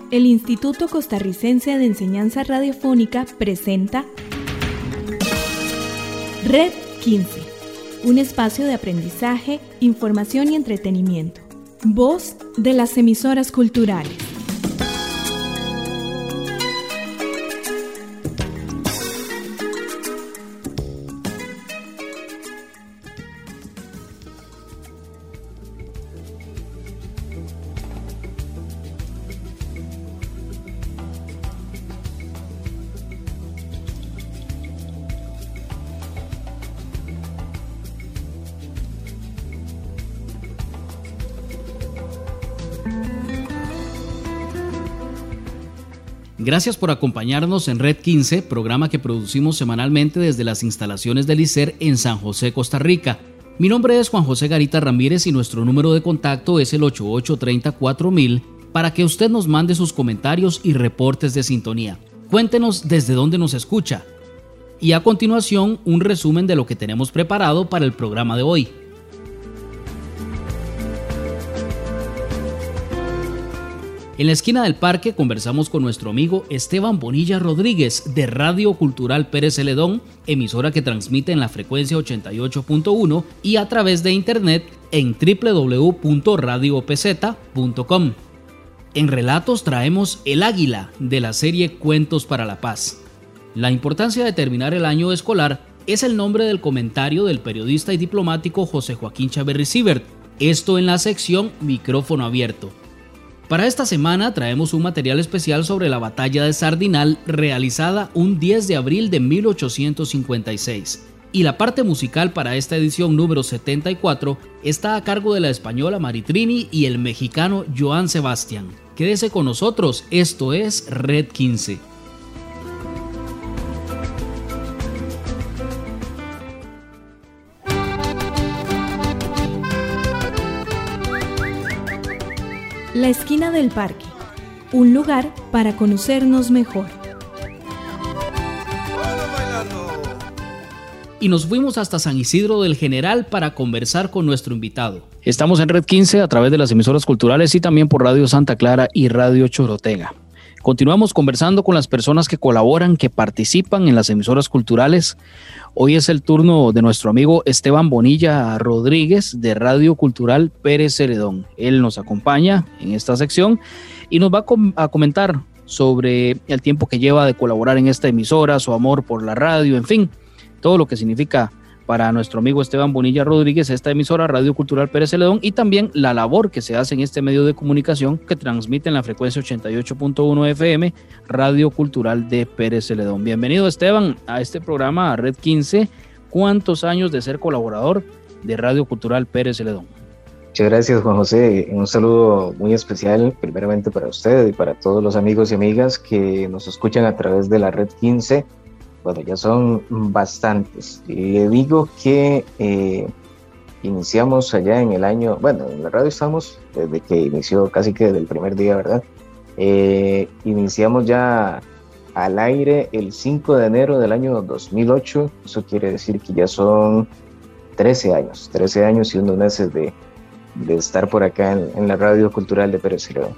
El Instituto Costarricense de Enseñanza Radiofónica presenta Red 15, un espacio de aprendizaje, información y entretenimiento. Voz de las emisoras culturales. Gracias por acompañarnos en Red 15, programa que producimos semanalmente desde las instalaciones del ICER en San José, Costa Rica. Mi nombre es Juan José Garita Ramírez y nuestro número de contacto es el 8830-4000 para que usted nos mande sus comentarios y reportes de sintonía. Cuéntenos desde dónde nos escucha. Y a continuación, un resumen de lo que tenemos preparado para el programa de hoy. En la esquina del parque conversamos con nuestro amigo Esteban Bonilla Rodríguez de Radio Cultural Pérez Celedón, emisora que transmite en la frecuencia 88.1 y a través de internet en www.radiopz.com. En Relatos traemos El Águila de la serie Cuentos para la Paz. La importancia de terminar el año escolar es el nombre del comentario del periodista y diplomático José Joaquín Chaverri-Sibert, esto en la sección Micrófono Abierto. Para esta semana traemos un material especial sobre la batalla de Sardinal realizada un 10 de abril de 1856. Y la parte musical para esta edición número 74 está a cargo de la española Maritrini y el mexicano Joan Sebastián. Quédese con nosotros, esto es Red 15. La esquina del parque, un lugar para conocernos mejor. Y nos fuimos hasta San Isidro del General para conversar con nuestro invitado. Estamos en Red 15 a través de las emisoras culturales y también por Radio Santa Clara y Radio Chorotega. Continuamos conversando con las personas que colaboran, que participan en las emisoras culturales. Hoy es el turno de nuestro amigo Esteban Bonilla Rodríguez de Radio Cultural Pérez Celedón. Él nos acompaña en esta sección y nos va a comentar sobre el tiempo que lleva de colaborar en esta emisora, su amor por la radio, en fin, todo lo que significa para nuestro amigo Esteban Bonilla Rodríguez esta emisora Radio Cultural Pérez Celedón y también la labor que se hace en este medio de comunicación que transmite en la frecuencia 88.1 FM Radio Cultural de Pérez Celedón. Bienvenido Esteban a este programa, a Red 15. ¿Cuántos años de ser colaborador de Radio Cultural Pérez Celedón? Muchas gracias Juan José, un saludo muy especial primeramente para usted y para todos los amigos y amigas que nos escuchan a través de la Red 15. Bueno, ya son bastantes. Le digo que iniciamos allá en el año, bueno, en la radio estamos desde que inició, casi que desde el primer día, ¿verdad? Iniciamos ya al aire el 5 de enero del año 2008, eso quiere decir que ya son 13 años y unos meses de estar por acá en la Radio Cultural de Pérez Celedón.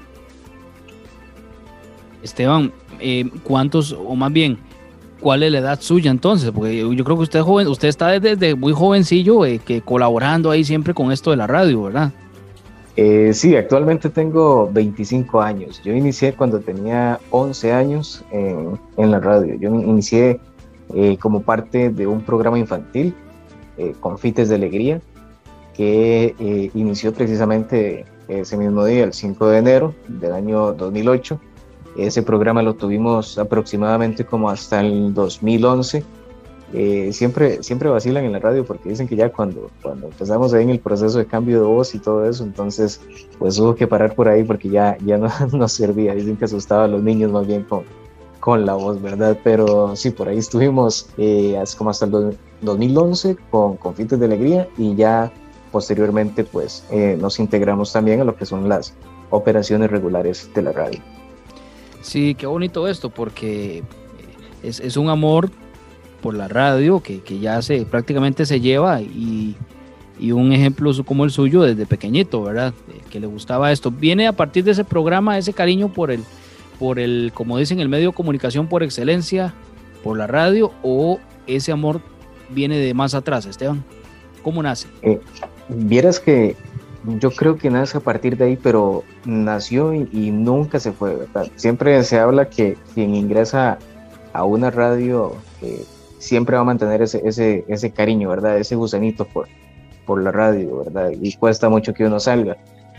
Esteban, ¿cuántos, o más bien, cuál es la edad suya entonces? Porque yo creo que usted es joven, usted está desde muy jovencillo que colaborando ahí siempre con esto de la radio, ¿verdad? Sí, actualmente tengo 25 años. Yo inicié cuando tenía 11 años en la radio. Yo inicié como parte de un programa infantil, Confites de Alegría, que inició precisamente ese mismo día, el 5 de enero del año 2008. Ese programa lo tuvimos aproximadamente como hasta el 2011. Siempre vacilan en la radio porque dicen que ya cuando empezamos ahí en el proceso de cambio de voz y todo eso, entonces pues hubo que parar por ahí porque ya no nos servía. Dicen que asustaba a los niños más bien con la voz, ¿verdad? Pero sí, por ahí estuvimos como hasta el 2011 con Confites de Alegría y ya posteriormente pues nos integramos también a lo que son las operaciones regulares de la radio. Sí, qué bonito esto, porque es un amor por la radio que ya prácticamente se lleva y un ejemplo como el suyo desde pequeñito, ¿verdad? Que le gustaba esto. Viene a partir de ese programa, ese cariño por por el, como dicen, el medio de comunicación por excelencia, por la radio, o ese amor viene de más atrás, Esteban? ¿Cómo nace? Vieras que yo creo que nace a partir de ahí, pero nació y nunca se fue, ¿verdad? Siempre se habla que quien ingresa a una radio siempre va a mantener ese cariño, ¿verdad? Ese gusanito por la radio, ¿verdad? Y cuesta mucho que uno salga.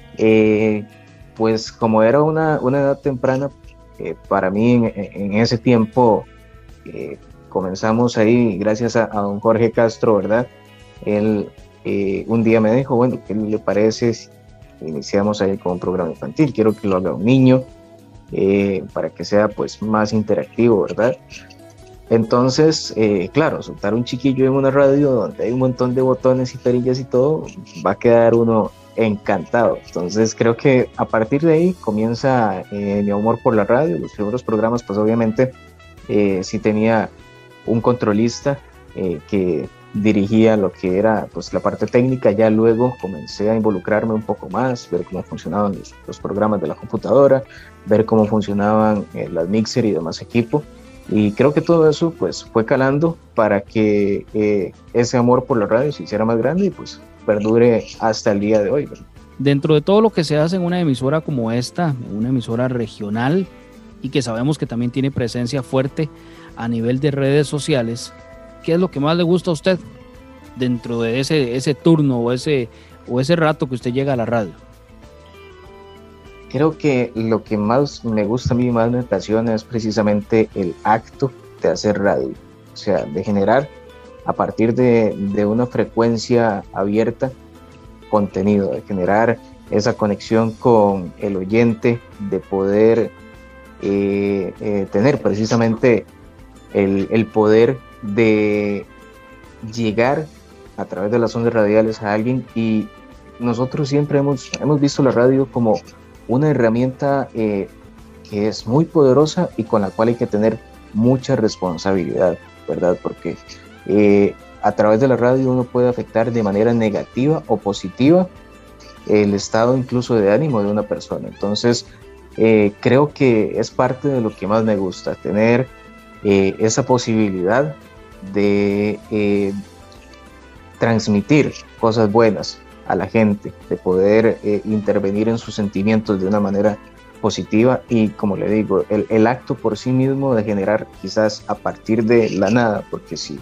Pues como era una edad temprana, para mí en ese tiempo comenzamos ahí gracias a don Jorge Castro, ¿verdad? Él un día me dijo, bueno, ¿qué le parece si iniciamos ahí con un programa infantil? Quiero que lo haga un niño para que sea pues más interactivo, ¿verdad? Entonces, claro, soltar un chiquillo en una radio donde hay un montón de botones y perillas y todo, va a quedar uno encantado. Entonces creo que a partir de ahí comienza mi amor por la radio. Los primeros programas pues obviamente sí tenía un controlista que dirigía lo que era pues la parte técnica. Ya luego comencé a involucrarme un poco más, ver cómo funcionaban los programas de la computadora, ver cómo funcionaban las mixer y demás equipo, y creo que todo eso pues fue calando para que ese amor por la radio se hiciera más grande y pues perdure hasta el día de hoy, ¿verdad? Dentro de todo lo que se hace en una emisora como esta, una emisora regional, y que sabemos que también tiene presencia fuerte a nivel de redes sociales, ¿qué es lo que más le gusta a usted dentro de ese turno o ese rato que usted llega a la radio? Creo que lo que más me gusta a mí, más me apasiona, es precisamente el acto de hacer radio, o sea, de generar a partir de una frecuencia abierta contenido, de generar esa conexión con el oyente, de poder tener precisamente el poder de llegar a través de las ondas radiales a alguien. Y nosotros siempre hemos visto la radio como una herramienta que es muy poderosa y con la cual hay que tener mucha responsabilidad, ¿verdad? Porque a través de la radio uno puede afectar de manera negativa o positiva el estado incluso de ánimo de una persona. Entonces creo que es parte de lo que más me gusta, tener esa posibilidad de transmitir cosas buenas a la gente, de poder intervenir en sus sentimientos de una manera positiva. Y como le digo, el acto por sí mismo de generar quizás a partir de la nada, porque si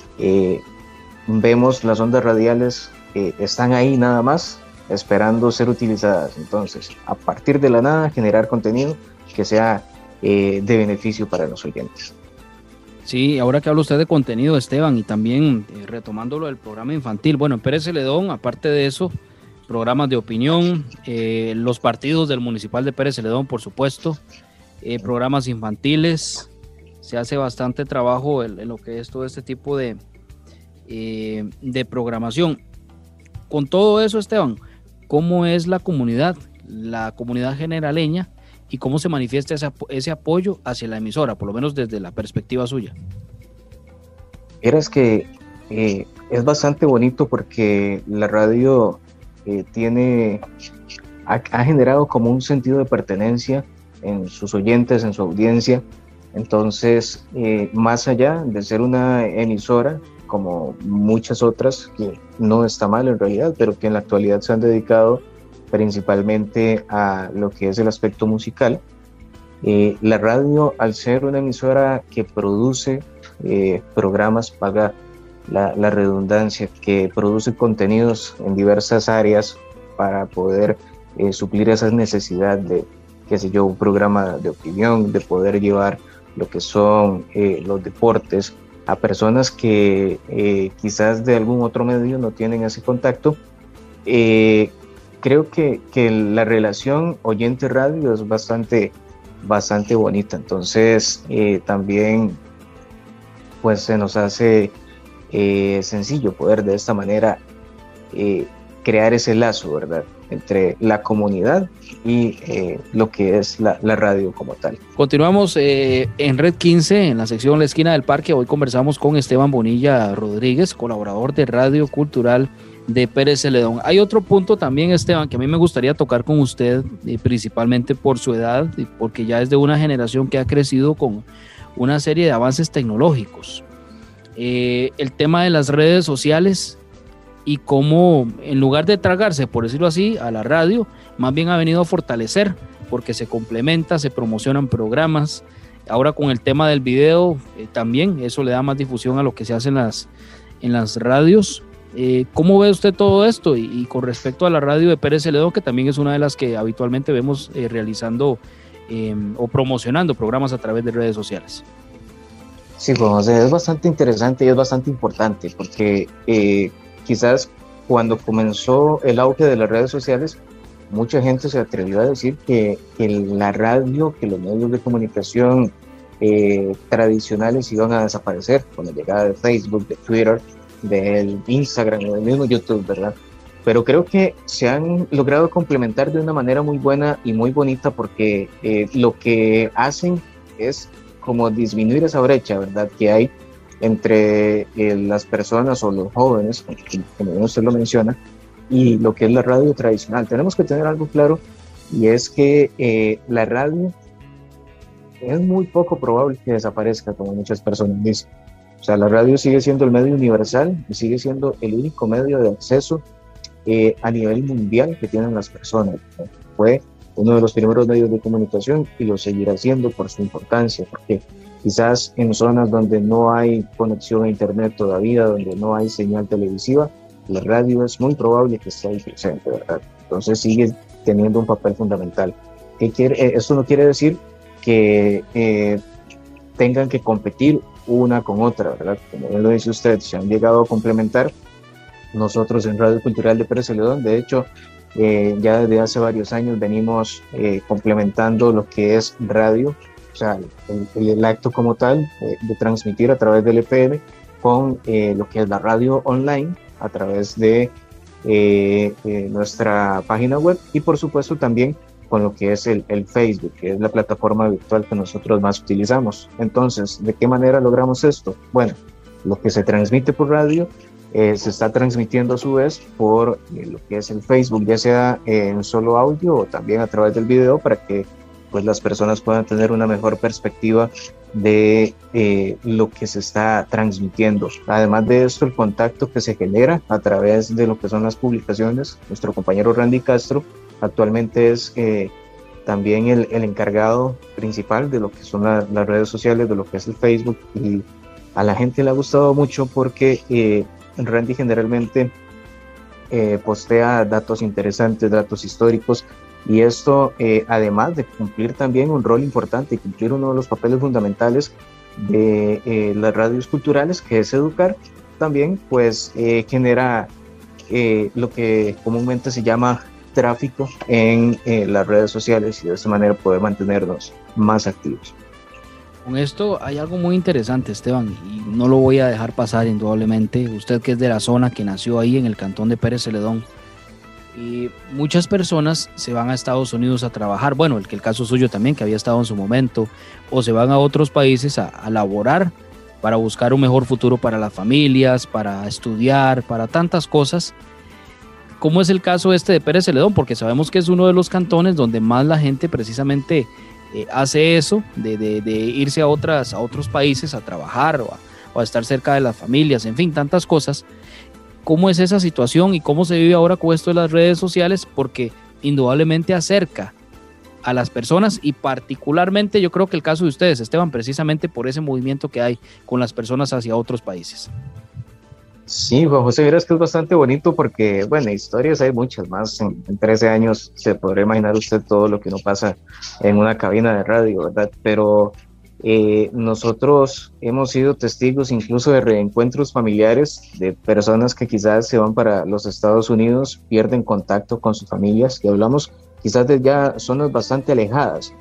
vemos las ondas radiales están ahí nada más esperando ser utilizadas, entonces a partir de la nada generar contenido que sea de beneficio para los oyentes. Sí, ahora que habla usted de contenido, Esteban, y también retomando lo del programa infantil, bueno, en Pérez Celedón, aparte de eso, programas de opinión, los partidos del Municipal de Pérez Celedón, por supuesto, programas infantiles, se hace bastante trabajo en lo que es todo este tipo de programación. Con todo eso, Esteban, ¿cómo es la comunidad generaleña, y cómo se manifiesta ese apoyo hacia la emisora, por lo menos desde la perspectiva suya? Es que es bastante bonito porque la radio ha generado como un sentido de pertenencia en sus oyentes, en su audiencia. Entonces, más allá de ser una emisora, como muchas otras, que no está mal en realidad, pero que en la actualidad se han dedicado principalmente a lo que es el aspecto musical, la radio, al ser una emisora que produce programas, valga la redundancia, que produce contenidos en diversas áreas para poder suplir esas necesidades de, qué sé yo, un programa de opinión, de poder llevar lo que son los deportes a personas que quizás de algún otro medio no tienen ese contacto. Creo que la relación oyente-radio es bastante bonita. Entonces también pues se nos hace sencillo poder de esta manera crear ese lazo, ¿verdad?, entre la comunidad y lo que es la radio como tal. Continuamos en Red 15, en la sección La Esquina del Parque. Hoy conversamos con Esteban Bonilla Rodríguez, colaborador de Radio Cultural de Pérez Celedón. Hay otro punto también, Esteban, que a mí me gustaría tocar con usted, principalmente por su edad, y porque ya es de una generación que ha crecido con una serie de avances tecnológicos. El tema de las redes sociales y cómo, en lugar de tragarse, por decirlo así, a la radio, más bien ha venido a fortalecer, porque se complementa, se promocionan programas. Ahora con el tema del video, también eso le da más difusión a lo que se hace en las radios. ¿Cómo ve usted todo esto? Y con respecto a la radio de Pérez Celedón, que también es una de las que habitualmente vemos realizando o promocionando programas a través de redes sociales. Sí, Juan José, es bastante interesante y es bastante importante, porque quizás cuando comenzó el auge de las redes sociales, mucha gente se atrevió a decir que la radio, que los medios de comunicación tradicionales iban a desaparecer con la llegada de Facebook, de Twitter, del Instagram o del mismo YouTube, ¿verdad? Pero creo que se han logrado complementar de una manera muy buena y muy bonita, porque lo que hacen es como disminuir esa brecha, ¿verdad?, que hay entre las personas o los jóvenes, como usted lo menciona, y lo que es la radio tradicional. Tenemos que tener algo claro, y es que la radio es muy poco probable que desaparezca, como muchas personas dicen. O sea, la radio sigue siendo el medio universal y sigue siendo el único medio de acceso a nivel mundial que tienen las personas. Fue uno de los primeros medios de comunicación y lo seguirá siendo por su importancia, porque quizás en zonas donde no hay conexión a internet todavía, donde no hay señal televisiva, la radio es muy probable que esté ahí presente, ¿verdad? Entonces sigue teniendo un papel fundamental. Esto no quiere decir que tengan que competir una con otra, ¿verdad? Como bien lo dice usted, se han llegado a complementar. Nosotros en Radio Cultural de Pérez Celedón, de hecho, ya desde hace varios años venimos complementando lo que es radio, o sea, el acto como tal de transmitir a través del EPM con lo que es la radio online a través de nuestra página web, y por supuesto también con lo que es el Facebook, que es la plataforma virtual que nosotros más utilizamos. Entonces, ¿de qué manera logramos esto? Bueno, lo que se transmite por radio se está transmitiendo a su vez por lo que es el Facebook, ya sea en solo audio o también a través del video, para que pues las personas puedan tener una mejor perspectiva de lo que se está transmitiendo. Además de esto, el contacto que se genera a través de lo que son las publicaciones. Nuestro compañero Randy Castro actualmente es también el encargado principal de lo que son las redes sociales, de lo que es el Facebook, y a la gente le ha gustado mucho porque Randy generalmente postea datos interesantes, datos históricos, y esto además de cumplir también un rol importante y cumplir uno de los papeles fundamentales de las radios culturales, que es educar, también pues genera lo que comúnmente se llama tráfico en las redes sociales, y de esta manera poder mantenernos más activos. Con esto hay algo muy interesante, Esteban, y no lo voy a dejar pasar indudablemente. Usted, que es de la zona, que nació ahí en el cantón de Pérez Celedón, y muchas personas se van a Estados Unidos a trabajar, bueno, el caso suyo también, que había estado en su momento, o se van a otros países a laborar para buscar un mejor futuro para las familias, para estudiar, para tantas cosas. ¿Cómo es el caso de Pérez Celedón? Porque sabemos que es uno de los cantones donde más la gente precisamente hace eso, de irse a otros países a trabajar o a estar cerca de las familias, en fin, tantas cosas. ¿Cómo es esa situación y cómo se vive ahora con esto de las redes sociales? Porque indudablemente acerca a las personas, y particularmente yo creo que el caso de ustedes, Esteban, precisamente por ese movimiento que hay con las personas hacia otros países. Sí, Juan José, verás que es bastante bonito porque, bueno, historias hay muchas más. En 13 años se podrá imaginar usted todo lo que no pasa en una cabina de radio, ¿verdad? Pero nosotros hemos sido testigos incluso de reencuentros familiares de personas que quizás se van para los Estados Unidos, pierden contacto con sus familias, y hablamos quizás de ya zonas bastante alejadas,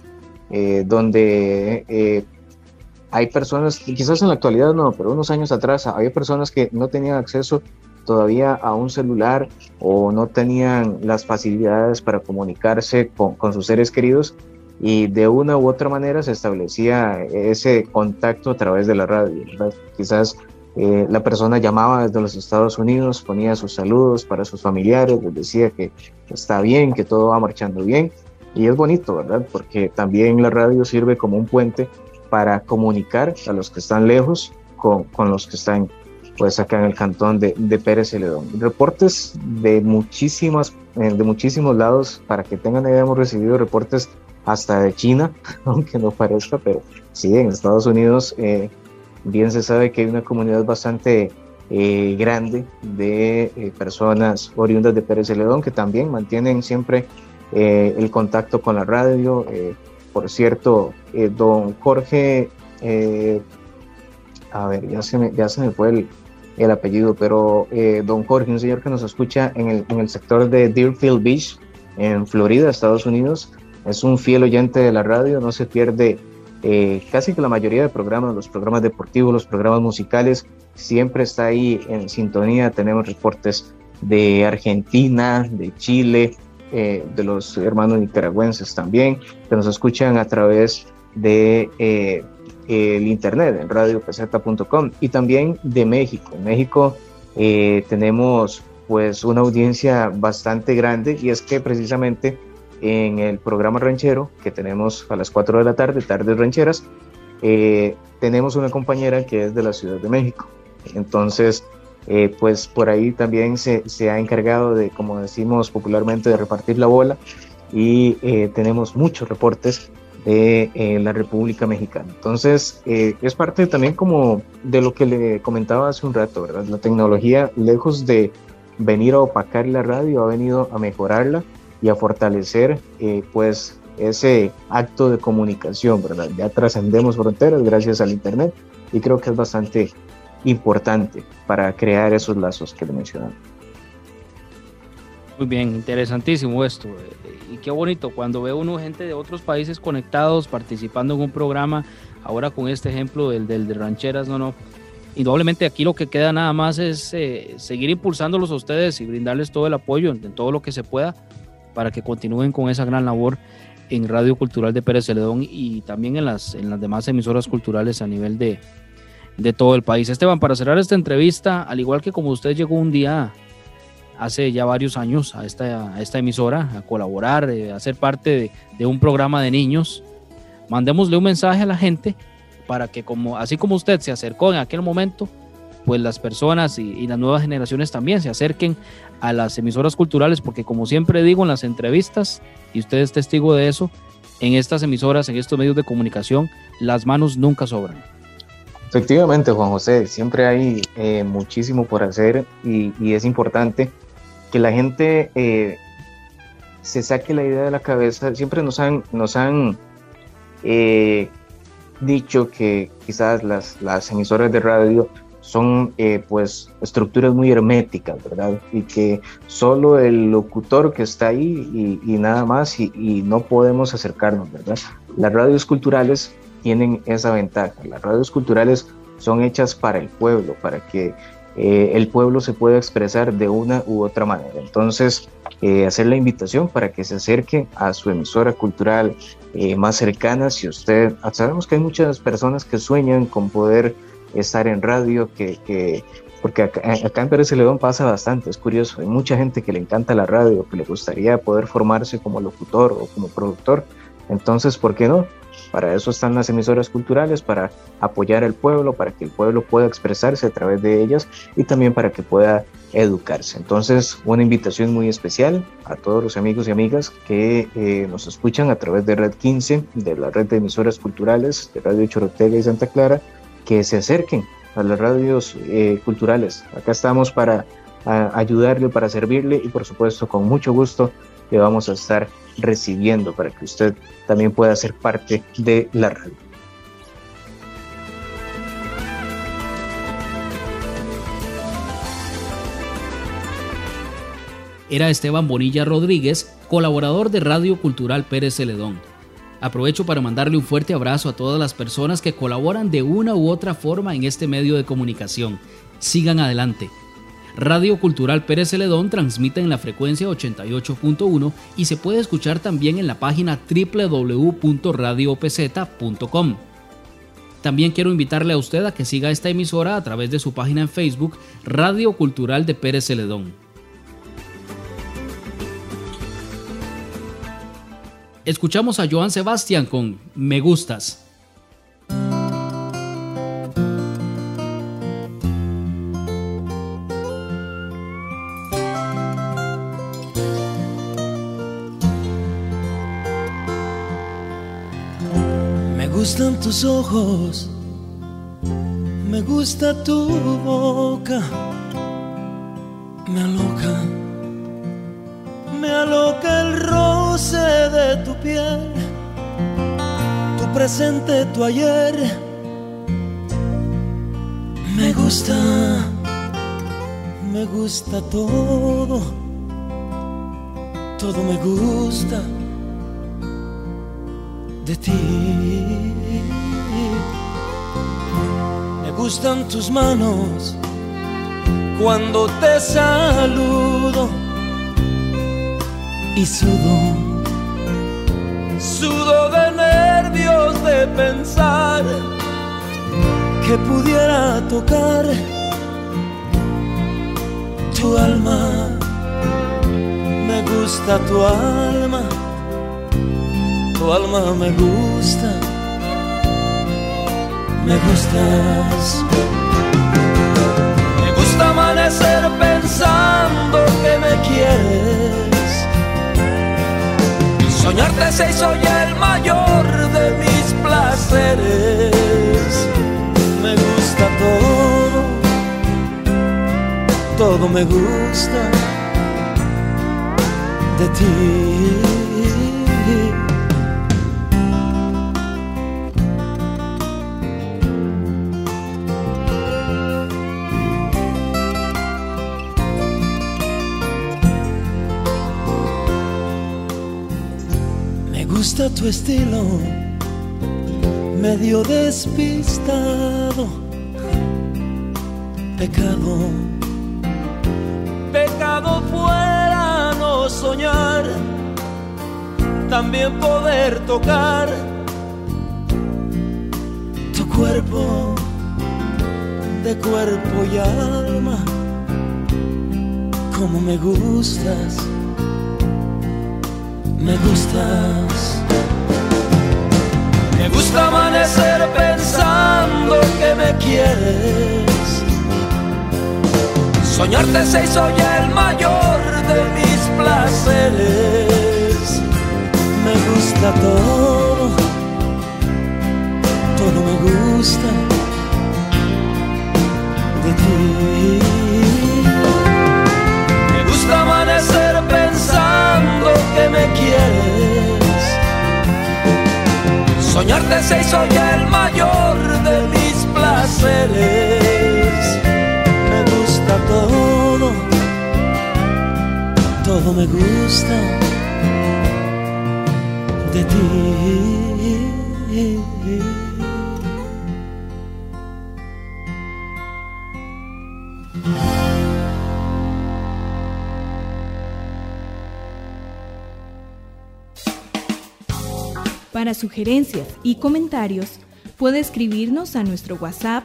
donde hay personas, quizás en la actualidad no, pero unos años atrás había personas que no tenían acceso todavía a un celular o no tenían las facilidades para comunicarse con sus seres queridos, y de una u otra manera se establecía ese contacto a través de la radio, ¿verdad? Quizás La persona llamaba desde los Estados Unidos, ponía sus saludos para sus familiares, les decía que está bien, que todo va marchando bien. Y es bonito, ¿verdad? Porque también la radio sirve como un puente para comunicar a los que están lejos con los que están pues acá en el cantón de Pérez Celedón. Reportes de muchísimos lados, para que tengan idea, hemos recibido reportes hasta de China, aunque no parezca, pero sí, en Estados Unidos bien se sabe que hay una comunidad bastante grande de personas oriundas de Pérez Celedón que también mantienen siempre el contacto con la radio. Por cierto, don Jorge, a ver, ya se me fue el apellido, pero don Jorge, un señor que nos escucha en el sector de Deerfield Beach, en Florida, Estados Unidos, es un fiel oyente de la radio, no se pierde casi que la mayoría de programas, los programas deportivos, los programas musicales, siempre está ahí en sintonía. Tenemos reportes de Argentina, de Chile, de los hermanos nicaragüenses también, que nos escuchan a través de el internet en radiopz.com, y también de México. En México tenemos pues una audiencia bastante grande, y es que precisamente en el programa ranchero que tenemos a las 4 de la tarde, Tardes Rancheras, tenemos una compañera que es de la Ciudad de México. Entonces pues por ahí también se ha encargado de, como decimos popularmente, de repartir la bola, y tenemos muchos reportes de la República Mexicana. Entonces es parte también como de lo que le comentaba hace un rato, ¿verdad? La tecnología, lejos de venir a opacar la radio, ha venido a mejorarla y a fortalecer pues ese acto de comunicación, ¿verdad? Ya trascendemos fronteras gracias al internet, y creo que es bastante importante para crear esos lazos que le mencionaba. Muy bien, interesantísimo esto, y qué bonito cuando ve uno gente de otros países conectados, participando en un programa, ahora con este ejemplo del de rancheras. Indudablemente aquí lo que queda nada más es seguir impulsándolos a ustedes y brindarles todo el apoyo en todo lo que se pueda para que continúen con esa gran labor en Radio Cultural de Pérez Celedón, y también en las demás emisoras culturales a nivel de todo el país. Esteban, para cerrar esta entrevista, al igual que como usted llegó un día hace ya varios años a esta emisora a colaborar, a ser parte de un programa de niños, mandémosle un mensaje a la gente para que, así como usted se acercó en aquel momento, pues las personas y las nuevas generaciones también se acerquen a las emisoras culturales, porque como siempre digo en las entrevistas, y usted es testigo de eso, en estas emisoras, en estos medios de comunicación, las manos nunca sobran. Efectivamente, Juan José, siempre hay muchísimo por hacer, y es importante que la gente se saque la idea de la cabeza. Siempre nos han dicho que quizás las emisoras de radio son pues estructuras muy herméticas, ¿verdad? Y que solo el locutor que está ahí y nada más, y no podemos acercarnos, ¿verdad? Las radios culturales tienen esa ventaja. Las radios culturales son hechas para el pueblo, para que el pueblo se pueda expresar de una u otra manera. Entonces, hacer la invitación para que se acerque a su emisora cultural más cercana. Si usted, sabemos que hay muchas personas que sueñan con poder estar en radio, porque acá en Pérez Celedón pasa bastante, es curioso, hay mucha gente que le encanta la radio, que le gustaría poder formarse como locutor o como productor. Entonces, ¿por qué no? Para eso están las emisoras culturales, para apoyar al pueblo, para que el pueblo pueda expresarse a través de ellas, y también para que pueda educarse. Entonces, una invitación muy especial a todos los amigos y amigas que nos escuchan a través de Red 15, de la red de emisoras culturales de Radio Chorotega y Santa Clara, que se acerquen a las radios culturales. Acá estamos para ayudarle, para servirle, y por supuesto con mucho gusto le vamos a estar recibiendo para que usted también pueda ser parte de la radio. Era Esteban Bonilla Rodríguez, colaborador de Radio Cultural Pérez Celedón. Aprovecho para mandarle un fuerte abrazo a todas las personas que colaboran de una u otra forma en este medio de comunicación. Sigan adelante. Radio Cultural Pérez Celedón transmite en la frecuencia 88.1 y se puede escuchar también en la página www.radiopz.com. También quiero invitarle a usted a que siga esta emisora a través de su página en Facebook, Radio Cultural de Pérez Celedón. Escuchamos a Joan Sebastián con Me Gustas. Me gustan tus ojos, me gusta tu boca, me aloca el roce de tu piel, tu presente, tu ayer. Me gusta todo, todo me gusta de ti. Me gustan tus manos cuando te saludo y sudo de nervios de pensar que pudiera tocar tu alma. Me gusta tu alma me gusta, me gustas. Me gusta amanecer pensando que me quieres. Soñarte se hizo ya el mayor de mis placeres. Me gusta todo me gusta de ti. Me gusta tu estilo, medio despistado. Pecado fuera no soñar, también poder tocar tu cuerpo, de cuerpo y alma. Como me gustas, me gustas. Me gusta amanecer pensando que me quieres. Soñarte se hizo ya el mayor de mis placeres. Me gusta todo me gusta de ti. Me gusta amanecer pensando que me quieres. Soñarte se hizo ya el mayor de mis placeres. Me gusta todo me gusta de ti. Para sugerencias y comentarios, puede escribirnos a nuestro WhatsApp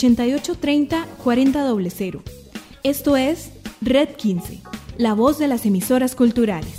8830-4000. Esto es Red 15, la voz de las emisoras culturales.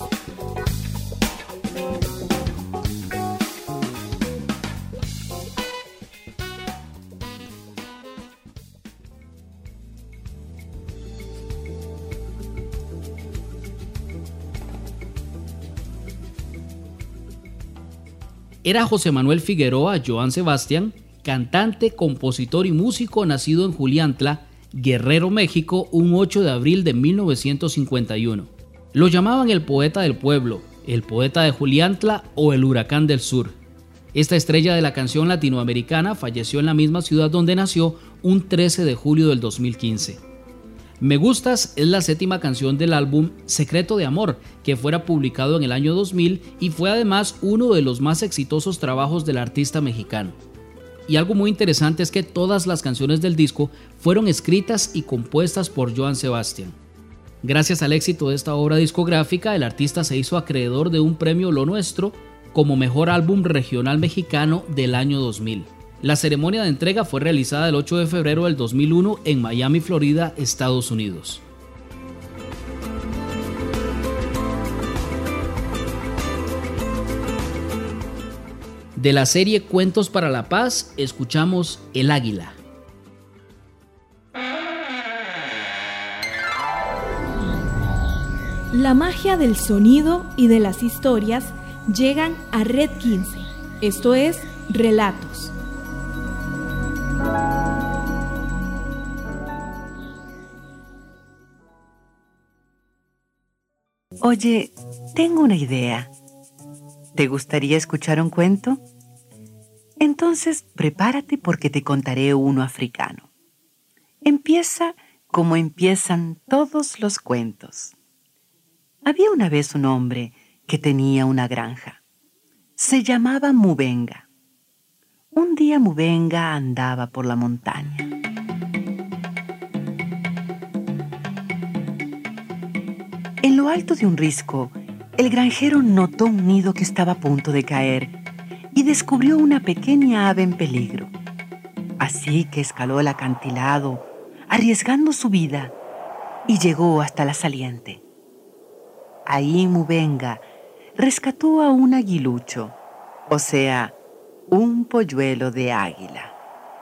Era José Manuel Figueroa Joan Sebastián, cantante, compositor y músico nacido en Juliantla, Guerrero, México, un 8 de abril de 1951. Lo llamaban el poeta del pueblo, el poeta de Juliantla o el huracán del sur. Esta estrella de la canción latinoamericana falleció en la misma ciudad donde nació un 13 de julio del 2015. Me Gustas es la 7ª canción del álbum Secreto de Amor, que fuera publicado en el año 2000 y fue además uno de los más exitosos trabajos del artista mexicano. Y algo muy interesante es que todas las canciones del disco fueron escritas y compuestas por Joan Sebastián. Gracias al éxito de esta obra discográfica, el artista se hizo acreedor de un premio Lo Nuestro como mejor álbum regional mexicano del año 2000. La ceremonia de entrega fue realizada el 8 de febrero del 2001 en Miami, Florida, Estados Unidos. De la serie Cuentos para la Paz, escuchamos El Águila. La magia del sonido y de las historias llegan a Red 15. Esto es Relatos. Oye, tengo una idea. ¿Te gustaría escuchar un cuento? Entonces, prepárate porque te contaré uno africano. Empieza como empiezan todos los cuentos. Había una vez un hombre que tenía una granja. Se llamaba Mubenga. Un día Mubenga andaba por la montaña. En lo alto de un risco, el granjero notó un nido que estaba a punto de caer y descubrió una pequeña ave en peligro. Así que escaló el acantilado, arriesgando su vida, y llegó hasta la saliente. Ahí Mubenga rescató a un aguilucho, o sea, un polluelo de águila.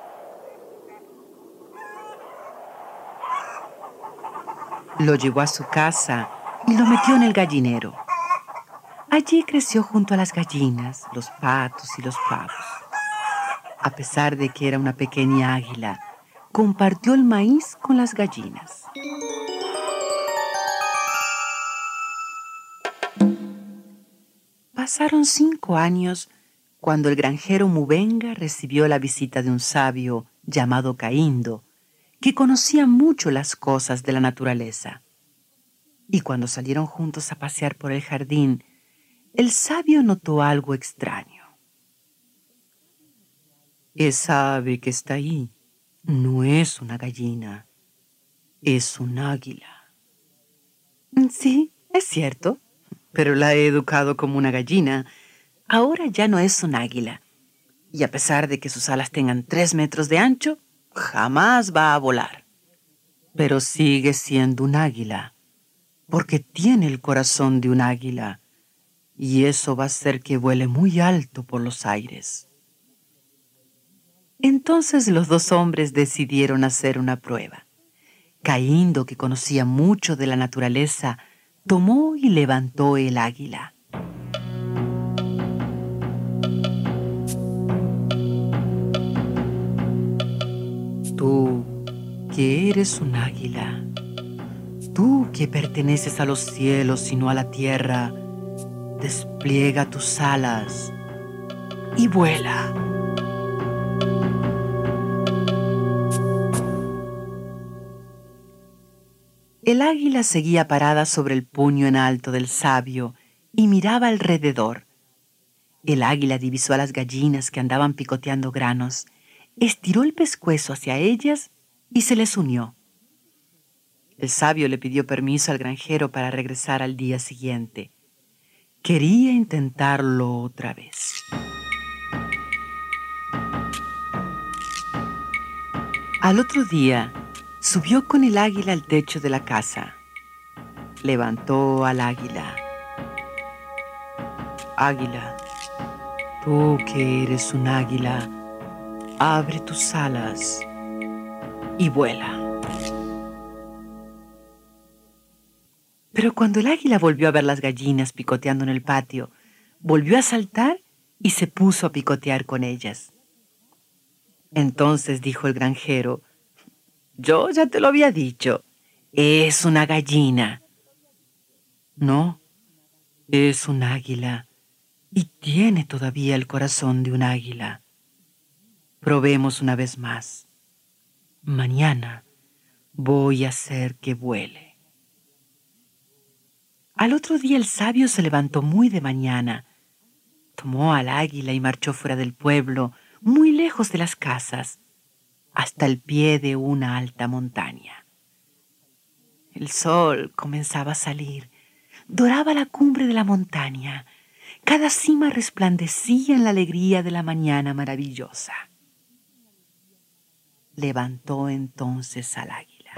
Lo llevó a su casa y lo metió en el gallinero. Allí creció junto a las gallinas, los patos y los pavos. A pesar de que era una pequeña águila, compartió el maíz con las gallinas. Pasaron 5 años cuando el granjero Mubenga recibió la visita de un sabio llamado Caindo, que conocía mucho las cosas de la naturaleza. Y cuando salieron juntos a pasear por el jardín, el sabio notó algo extraño. Esa ave que está ahí no es una gallina, es un águila. Sí, es cierto, pero la he educado como una gallina. Ahora ya no es un águila. Y a pesar de que sus alas tengan 3 metros de ancho, jamás va a volar. Pero sigue siendo un águila, porque tiene el corazón de un águila, y eso va a hacer que vuele muy alto por los aires. Entonces los 2 hombres decidieron hacer una prueba. Caindo, que conocía mucho de la naturaleza, tomó y levantó el águila. Tú, que eres un águila, tú que perteneces a los cielos y no a la tierra, despliega tus alas y vuela. El águila seguía parada sobre el puño en alto del sabio y miraba alrededor. El águila divisó a las gallinas que andaban picoteando granos, estiró el pescuezo hacia ellas y se les unió. El sabio le pidió permiso al granjero para regresar al día siguiente. Quería intentarlo otra vez. Al otro día, subió con el águila al techo de la casa. Levantó al águila. Águila, tú que eres un águila, abre tus alas y vuela. Pero cuando el águila volvió a ver las gallinas picoteando en el patio, volvió a saltar y se puso a picotear con ellas. Entonces dijo el granjero: yo ya te lo había dicho, es una gallina. No, es un águila y tiene todavía el corazón de un águila. Probemos una vez más. Mañana voy a hacer que vuele. Al otro día el sabio se levantó muy de mañana, tomó al águila y marchó fuera del pueblo, muy lejos de las casas, hasta el pie de una alta montaña. El sol comenzaba a salir, doraba la cumbre de la montaña. Cada cima resplandecía en la alegría de la mañana maravillosa. levantó entonces al águila.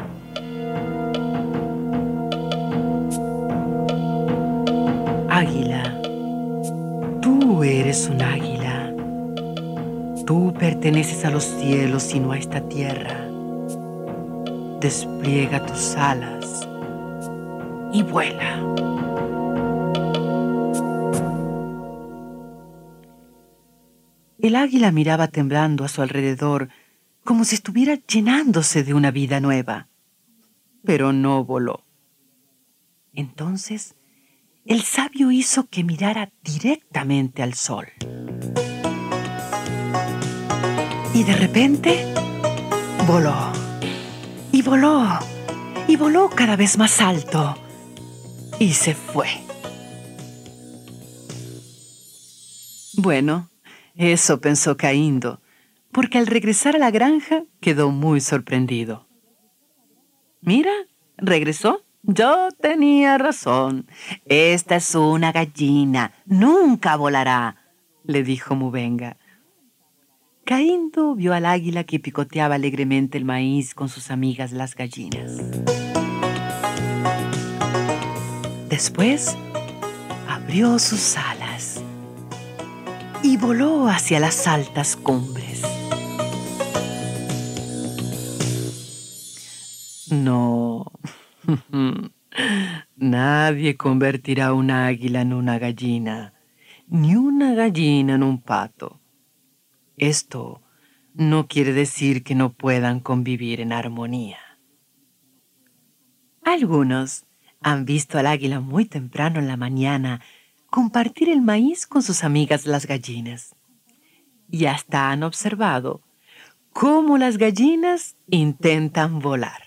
Águila, tú eres un águila. Tú perteneces a los cielos y no a esta tierra. Despliega tus alas y vuela. El águila miraba temblando a su alrededor como si estuviera llenándose de una vida nueva, pero no voló. Entonces, el sabio hizo que mirara directamente al sol. Y de repente, voló. Y voló. Y voló cada vez más alto. Y se fue. Bueno, eso pensó Caindo, porque al regresar a la granja quedó muy sorprendido. Mira, regresó. Yo tenía razón. Esta es una gallina. Nunca volará, le dijo Mubenga. Caindo vio al águila que picoteaba alegremente el maíz con sus amigas las gallinas. Después abrió sus alas y voló hacia las altas cumbres. No, nadie convertirá un águila en una gallina, ni una gallina en un pato. Esto no quiere decir que no puedan convivir en armonía. Algunos han visto al águila muy temprano en la mañana compartir el maíz con sus amigas las gallinas. Y hasta han observado cómo las gallinas intentan volar.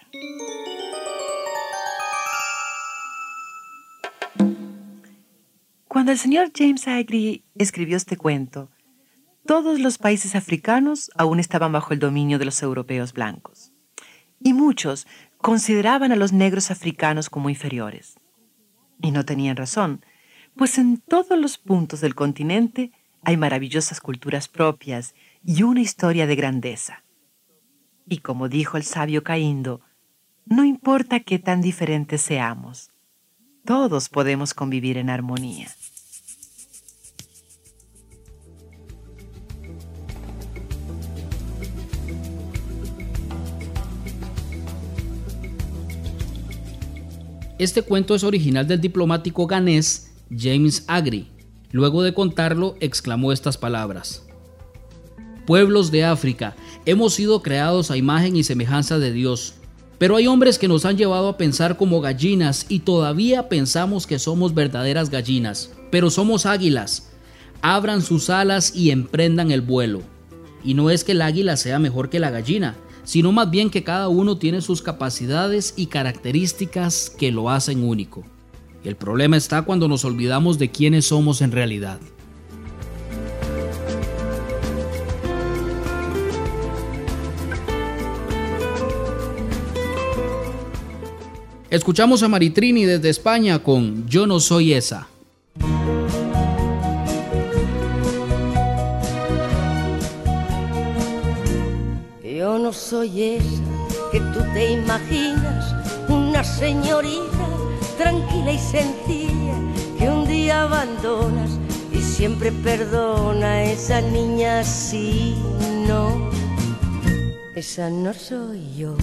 Cuando el señor James Agri escribió este cuento, todos los países africanos aún estaban bajo el dominio de los europeos blancos, y muchos consideraban a los negros africanos como inferiores. Y no tenían razón, pues en todos los puntos del continente hay maravillosas culturas propias y una historia de grandeza. Y como dijo el sabio Caindo, no importa qué tan diferentes seamos, todos podemos convivir en armonía. Este cuento es original del diplomático ganés James Agri. Luego de contarlo, exclamó estas palabras: pueblos de África, hemos sido creados a imagen y semejanza de Dios, pero hay hombres que nos han llevado a pensar como gallinas y todavía pensamos que somos verdaderas gallinas, pero somos águilas. Abran sus alas y emprendan el vuelo. Y no es que el águila sea mejor que la gallina, sino más bien que cada uno tiene sus capacidades y características que lo hacen único. El problema está cuando nos olvidamos de quiénes somos en realidad. Escuchamos a Maritrini desde España con Yo no soy esa. Yo no soy esa que tú te imaginas, una señorita tranquila y sencilla que un día abandonas y siempre perdona a esa niña así. No, esa no soy yo.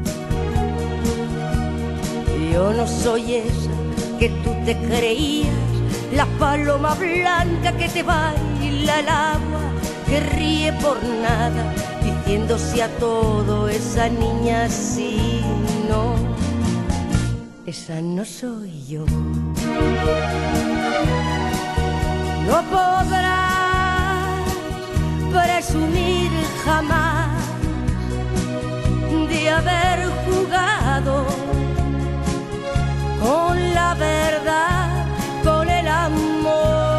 Yo no soy esa que tú te creías, la paloma blanca que te baila el agua, que ríe por nada, diciéndose a todo, esa niña así. No, esa no soy yo. No podrás presumir jamás de haber jugado con la verdad, con el amor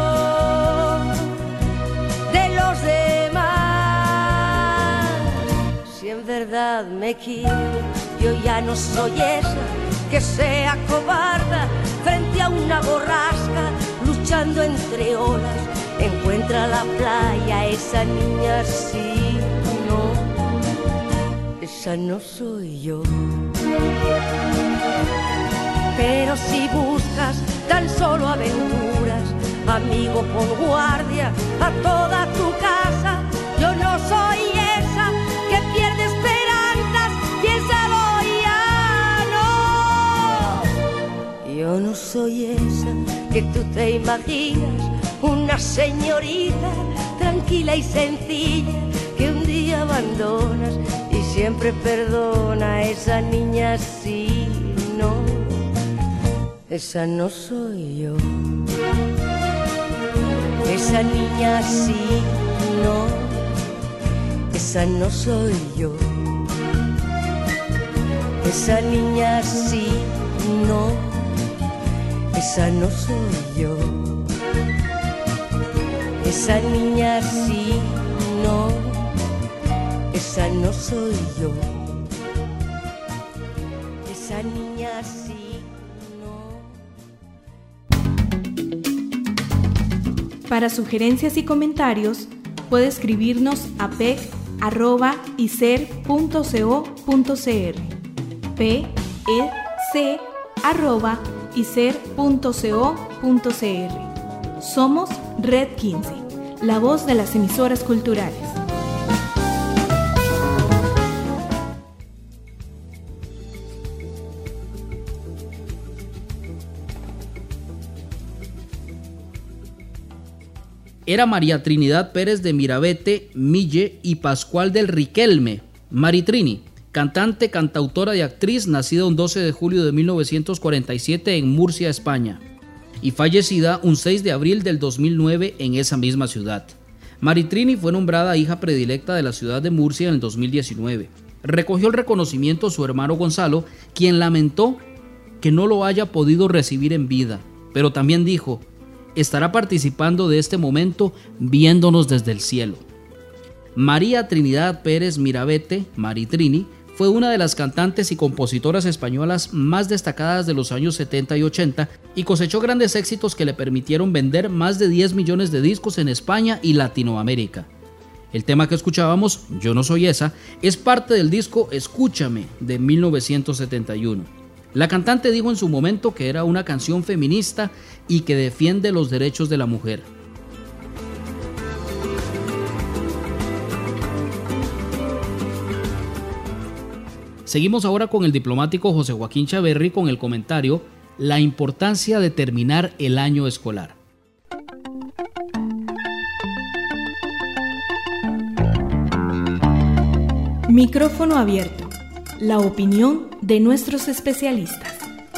de los demás. Si en verdad me quieres, yo ya no soy esa que sea cobarda frente a una borrasca, luchando entre olas. Encuentra la playa esa niña así. No, esa no soy yo. Pero si buscas tan solo aventuras, amigo, pon guardia a toda tu casa. Yo no soy esa que pierde esperanzas, piénsalo ya, no. Yo no soy esa que tú te imaginas, una señorita tranquila y sencilla que un día abandonas y siempre perdona. Esa niña sí, no, esa no soy yo. Esa niña sí, no, esa no soy yo. Esa niña sí, no, esa no soy yo. Esa niña sí, no, esa no soy yo. Esa niña sí. Para sugerencias y comentarios, puede escribirnos a pec@icer.co.cr, pec@icer.co.cr. Somos Red 15, la voz de las emisoras culturales. Era María Trinidad Pérez de Miravete, Mille y Pascual del Riquelme, Maritrini, cantante, cantautora y actriz, nacida un 12 de julio de 1947 en Murcia, España, y fallecida un 6 de abril del 2009 en esa misma ciudad. Maritrini fue nombrada hija predilecta de la ciudad de Murcia en el 2019. Recogió el reconocimiento su hermano Gonzalo, quien lamentó que no lo haya podido recibir en vida, pero también dijo: estará participando de este momento viéndonos desde el cielo. María Trinidad Pérez Miravete, Maritrini, fue una de las cantantes y compositoras españolas más destacadas de los años 70 y 80 y cosechó grandes éxitos que le permitieron vender más de 10 millones de discos en España y Latinoamérica. El tema que escuchábamos, Yo no soy esa, es parte del disco Escúchame de 1971. La cantante dijo en su momento que era una canción feminista y que defiende los derechos de la mujer. Seguimos ahora con el diplomático José Joaquín Chaverri con el comentario La importancia de terminar el año escolar. Micrófono abierto. La opinión de nuestros especialistas.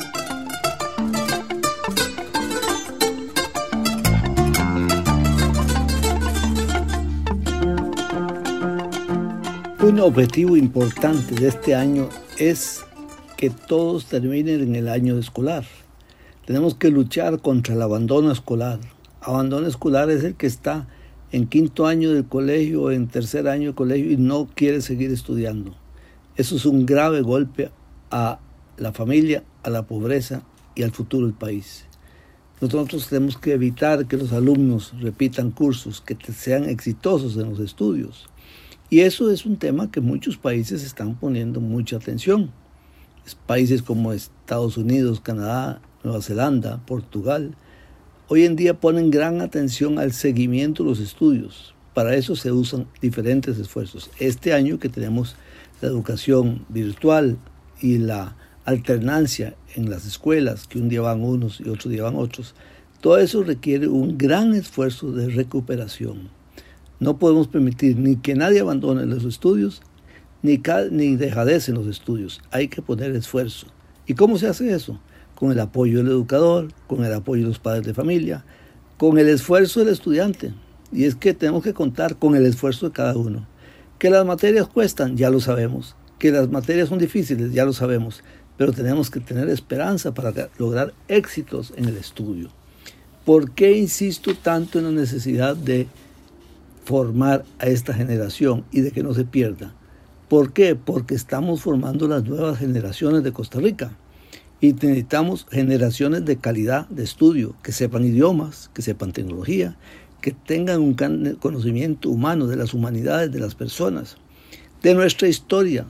Un objetivo importante de este año es que todos terminen en el año escolar. Tenemos que luchar contra el abandono escolar. Abandono escolar es el que está en 5º año del colegio o en 3er año del colegio y no quiere seguir estudiando. Eso es un grave golpe a la familia, a la pobreza y al futuro del país. Nosotros tenemos que evitar que los alumnos repitan cursos, que sean exitosos en los estudios. Y eso es un tema que muchos países están poniendo mucha atención. Países como Estados Unidos, Canadá, Nueva Zelanda, Portugal, hoy en día ponen gran atención al seguimiento de los estudios. Para eso se usan diferentes esfuerzos. Este año que tenemos la educación virtual y la alternancia en las escuelas, que un día van unos y otro día van otros, todo eso requiere un gran esfuerzo de recuperación. No podemos permitir ni que nadie abandone los estudios, ni dejadez en los estudios. Hay que poner esfuerzo. ¿Y cómo se hace eso? Con el apoyo del educador, con el apoyo de los padres de familia, con el esfuerzo del estudiante. Y es que tenemos que contar con el esfuerzo de cada uno. Que las materias cuestan, ya lo sabemos. Que las materias son difíciles, ya lo sabemos. Pero tenemos que tener esperanza para lograr éxitos en el estudio. ¿Por qué insisto tanto en la necesidad de formar a esta generación y de que no se pierda? ¿Por qué? Porque estamos formando las nuevas generaciones de Costa Rica. Y necesitamos generaciones de calidad de estudio, que sepan idiomas, que sepan tecnología, que tengan un conocimiento humano de las humanidades, de las personas, de nuestra historia,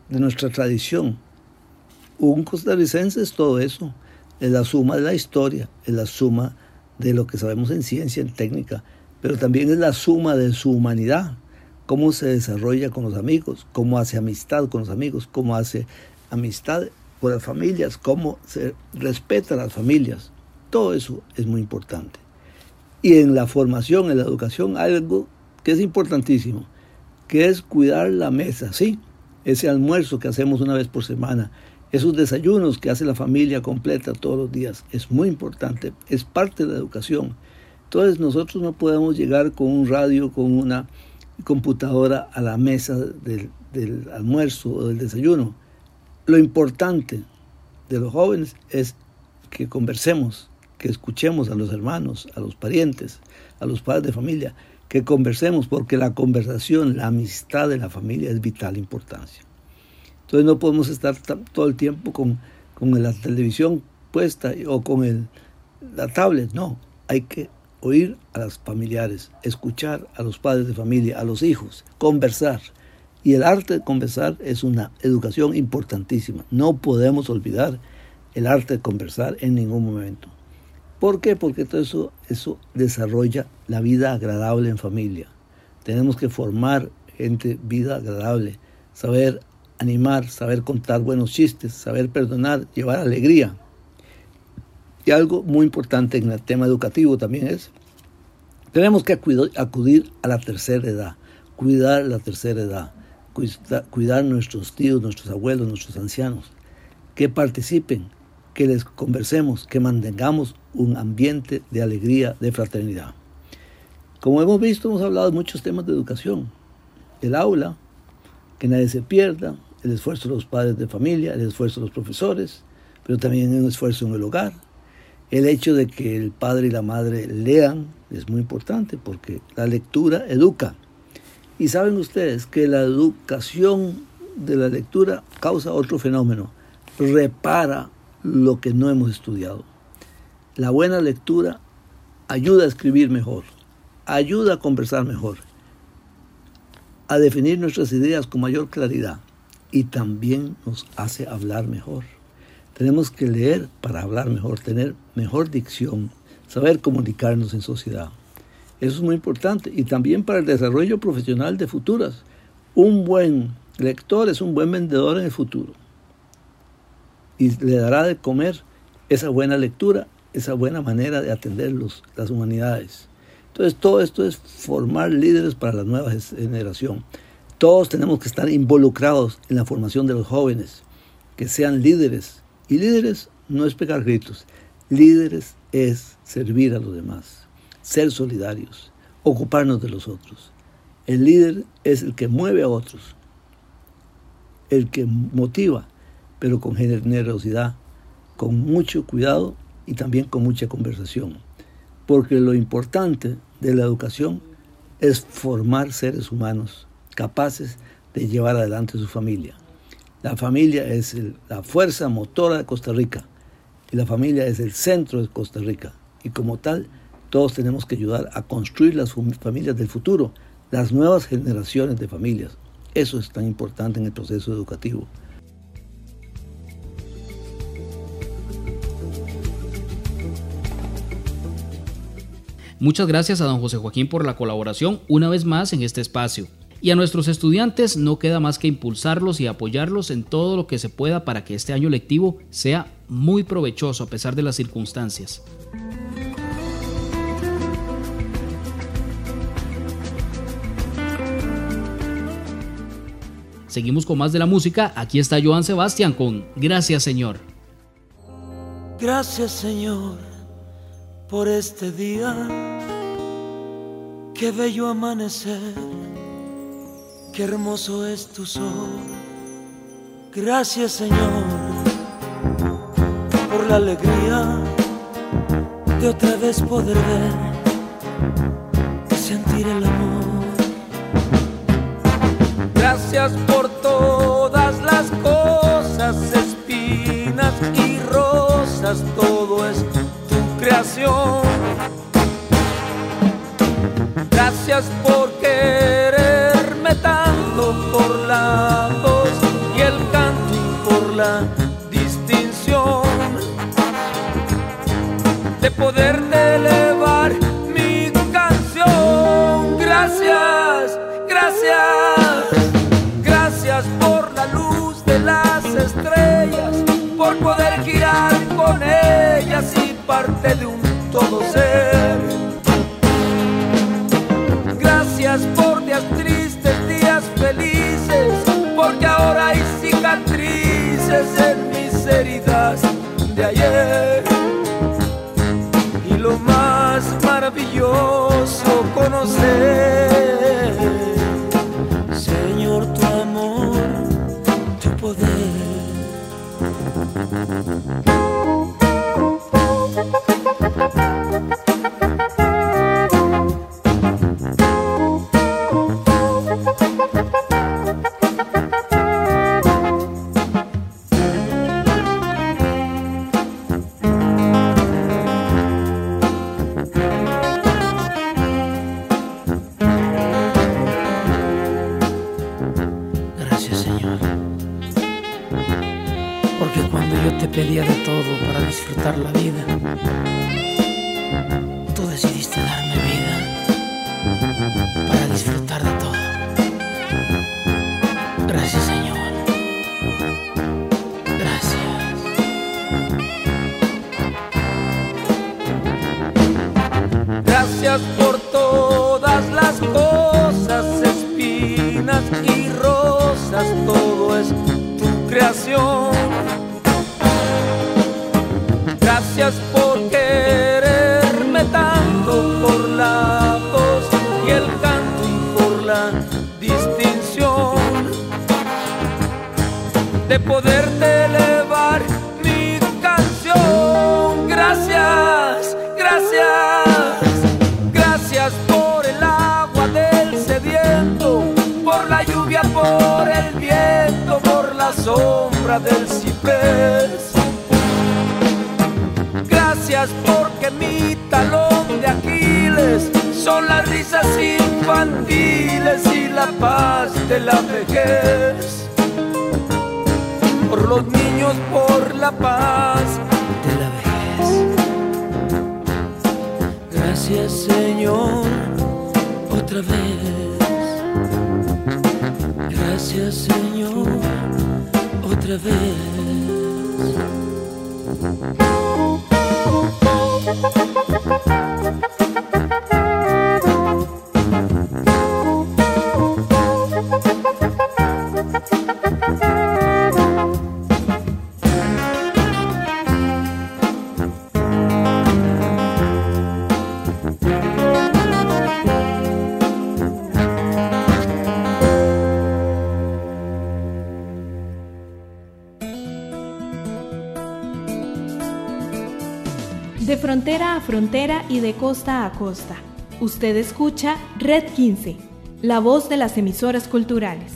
de nuestra tradición. Un costarricense es todo eso, es la suma de la historia, es la suma de lo que sabemos en ciencia, en técnica, pero también es la suma de su humanidad, cómo se desarrolla con los amigos, cómo hace amistad con los amigos, cómo hace amistad con las familias, cómo se respeta a las familias. Todo eso es muy importante. Y en la formación, en la educación, algo que es importantísimo, que es cuidar la mesa, ¿sí? Ese almuerzo que hacemos una vez por semana, esos desayunos que hace la familia completa todos los días, es muy importante, es parte de la educación. Entonces nosotros no podemos llegar con un radio, con una computadora a la mesa del almuerzo o del desayuno. Lo importante de los jóvenes es que conversemos, que escuchemos a los hermanos, a los parientes, a los padres de familia, que conversemos, porque la conversación, la amistad de la familia es de vital importancia. Entonces no podemos estar todo el tiempo con la televisión puesta o con la tablet, no. Hay que oír a los familiares, escuchar a los padres de familia, a los hijos, conversar. Y el arte de conversar es una educación importantísima. No podemos olvidar el arte de conversar en ningún momento. ¿Por qué? Porque todo eso desarrolla la vida agradable en familia. Tenemos que formar gente vida agradable, saber animar, saber contar buenos chistes, saber perdonar, llevar alegría. Y algo muy importante en el tema educativo también es, tenemos que acudir a la tercera edad, cuidar la tercera edad, cuidar nuestros tíos, nuestros abuelos, nuestros ancianos, que participen, que les conversemos, que mantengamos un ambiente de alegría, de fraternidad. Como hemos visto, hemos hablado de muchos temas de educación. El aula, que nadie se pierda, el esfuerzo de los padres de familia, el esfuerzo de los profesores, pero también un esfuerzo en el hogar. El hecho de que el padre y la madre lean es muy importante porque la lectura educa. Y saben ustedes que la educación de la lectura causa otro fenómeno, repara lo que no hemos estudiado. La buena lectura ayuda a escribir mejor, ayuda a conversar mejor, a definir nuestras ideas con mayor claridad y también nos hace hablar mejor. Tenemos que leer para hablar mejor, tener mejor dicción, saber comunicarnos en sociedad. Eso es muy importante y también para el desarrollo profesional de futuras. Un buen lector es un buen vendedor en el futuro y le dará de comer esa buena lectura, esa buena manera de atender las humanidades. Entonces todo esto es formar líderes para la nueva generación. Todos tenemos que estar involucrados en la formación de los jóvenes, que sean líderes. Y líderes no es pegar gritos, líderes es servir a los demás, ser solidarios, ocuparnos de los otros. El líder es el que mueve a otros, el que motiva, pero con generosidad, con mucho cuidado y también con mucha conversación. Porque lo importante de la educación es formar seres humanos capaces de llevar adelante su familia. La familia es la fuerza motora de Costa Rica y la familia es el centro de Costa Rica. Y como tal, todos tenemos que ayudar a construir las familias del futuro, las nuevas generaciones de familias. Eso es tan importante en el proceso educativo. Muchas gracias a don José Joaquín por la colaboración una vez más en este espacio. Y a nuestros estudiantes no queda más que impulsarlos y apoyarlos en todo lo que se pueda para que este año lectivo sea muy provechoso a pesar de las circunstancias. Seguimos con más de la música. Aquí está Joan Sebastián con Gracias Señor. Gracias Señor por este día, qué bello amanecer, qué hermoso es tu sol. Gracias Señor por la alegría de otra vez poder ver y sentir el amor. Gracias por todas las cosas, espinas y rosas, todo es tu creación. Gracias por quererme tanto, por la voz y el poderte elevar mi canción. Gracias, gracias, gracias por la luz de las estrellas, por poder girar con ellas y parte de un todo ser. Gracias por días tristes, días felices, porque ahora hay cicatrices en mis heridas de ayer. Y lo más maravilloso, conocer, Señor, tu amor, tu poder. Pedía de todo para disfrutar la vida. Tú decidiste darme vida para disfrutar de todo. Gracias, Señor. Gracias. Gracias por todas las cosas, espinas y rosas, todo es tu creación. Gracias por quererme tanto, por la voz y el canto y por la distinción de poderte elevar mi canción. Gracias, gracias, gracias por el agua del sediento, por la lluvia, por el viento, por la sombra del ciprés. Gracias porque mi talón de Aquiles son las risas infantiles y la paz de la vejez. Por los niños, por la paz de la vejez. Gracias, Señor, otra vez. Gracias, Señor, otra vez. De frontera a frontera y de costa a costa. Usted escucha Red 15, la voz de las emisoras culturales.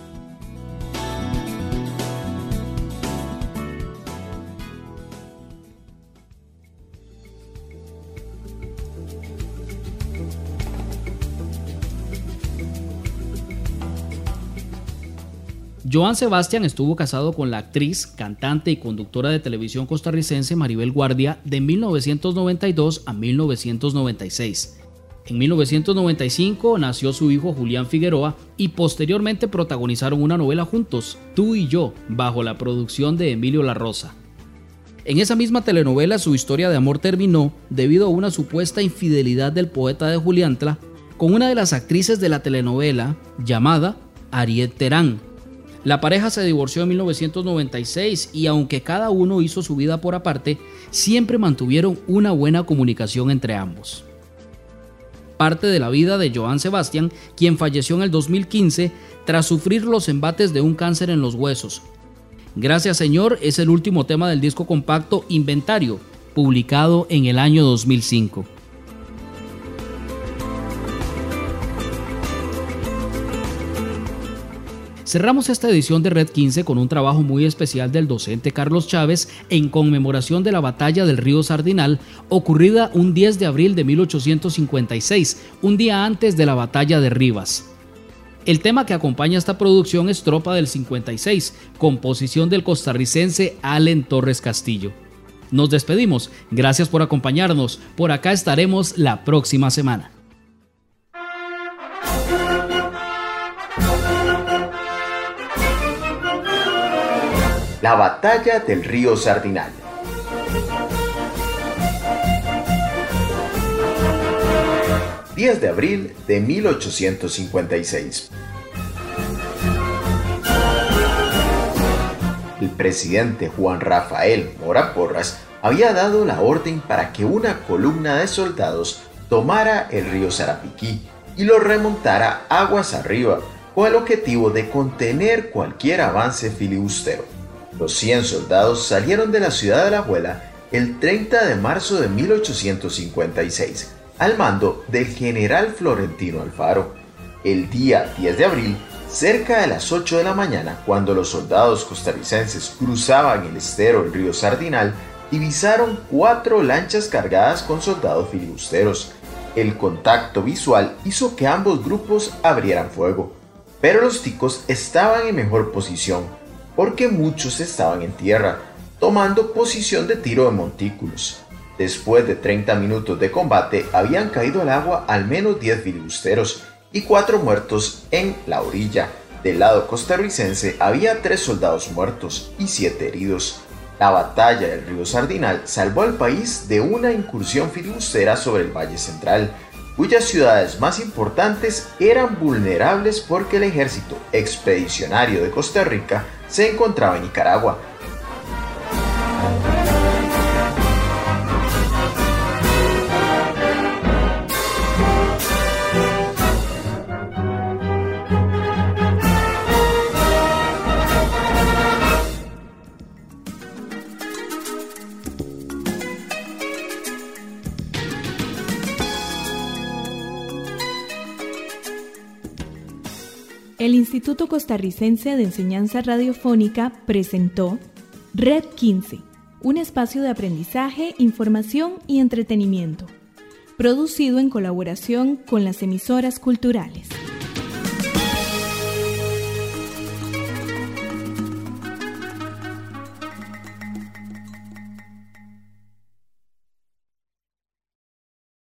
Joan Sebastián estuvo casado con la actriz, cantante y conductora de televisión costarricense Maribel Guardia de 1992 a 1996. En 1995 nació su hijo Julián Figueroa y posteriormente protagonizaron una novela juntos, Tú y yo, bajo la producción de Emilio La Rosa. En esa misma telenovela su historia de amor terminó debido a una supuesta infidelidad del poeta de Juliantla con una de las actrices de la telenovela llamada Ariet Terán. La pareja se divorció en 1996 y aunque cada uno hizo su vida por aparte, siempre mantuvieron una buena comunicación entre ambos. Parte de la vida de Joan Sebastián, quien falleció en el 2015 tras sufrir los embates de un cáncer en los huesos. Gracias, Señor es el último tema del disco compacto Inventario, publicado en el año 2005. Cerramos esta edición de Red 15 con un trabajo muy especial del docente Carlos Chávez en conmemoración de la batalla del río Sardinal, ocurrida un 10 de abril de 1856, un día antes de la batalla de Rivas. El tema que acompaña esta producción es Tropa del 56, composición del costarricense Allen Torres Castillo. Nos despedimos. Gracias por acompañarnos. Por acá estaremos la próxima semana. La batalla del río Sardinal. ...10 de abril de 1856. El presidente Juan Rafael Mora Porras había dado la orden para que una columna de soldados tomara el río Sarapiquí y lo remontara aguas arriba, con el objetivo de contener cualquier avance filibustero. Los 100 soldados salieron de la ciudad de La Abuela el 30 de marzo de 1856, al mando del general Florentino Alfaro. El día 10 de abril, cerca de las 8 de la mañana, cuando los soldados costarricenses cruzaban el estero del río Sardinal, divisaron 4 lanchas cargadas con soldados filibusteros. El contacto visual hizo que ambos grupos abrieran fuego, pero los ticos estaban en mejor posición, porque muchos estaban en tierra, tomando posición de tiro de montículos. Después de 30 minutos de combate, habían caído al agua al menos 10 filibusteros y 4 muertos en la orilla. Del lado costarricense había 3 soldados muertos y 7 heridos. La batalla del río Sardinal salvó al país de una incursión filibustera sobre el Valle Central, cuyas ciudades más importantes eran vulnerables porque el ejército expedicionario de Costa Rica se encontraba en Nicaragua. El Instituto Costarricense de Enseñanza Radiofónica presentó Red 15, un espacio de aprendizaje, información y entretenimiento, producido en colaboración con las emisoras culturales.